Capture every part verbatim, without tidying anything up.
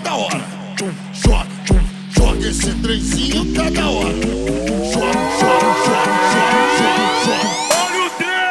da hora. Joga, joga esse trenzinho, tá da hora. Joga, joga, joga, joga, joga, joga. Olha o trem!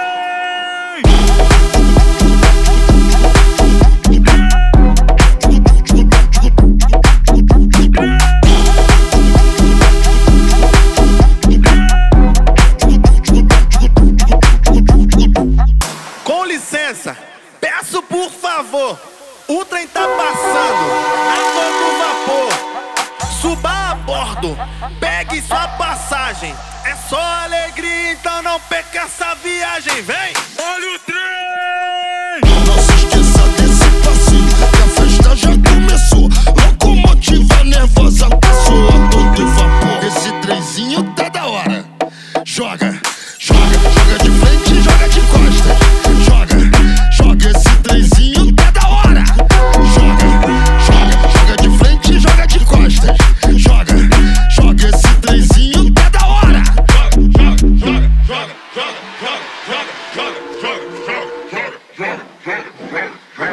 Com licença, peço por favor, o trem tá passando a todo vapor. Suba a bordo, pegue sua passagem. É só alegria, então não perca essa viagem. Vem! Olha o trem! Não se esqueça desse passinho, que a festa já começou. Locomotiva nervosa passou a todo vapor. Esse trenzinho tá da hora. Joga, joga, joga de frente, joga de costas. Joga, joga esse trenzinho tá da hora. Joga, joga, joga de frente, joga de costas. Joga, joga esse trenzinho tá da hora. Joga, joga, joga, joga, joga, joga,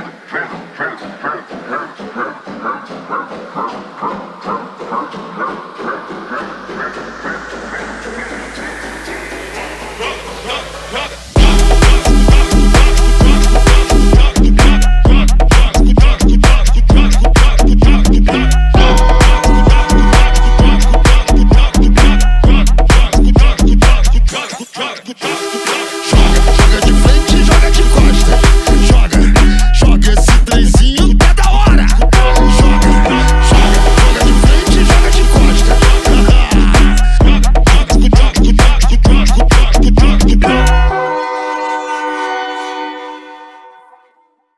joga, joga, joga, joga.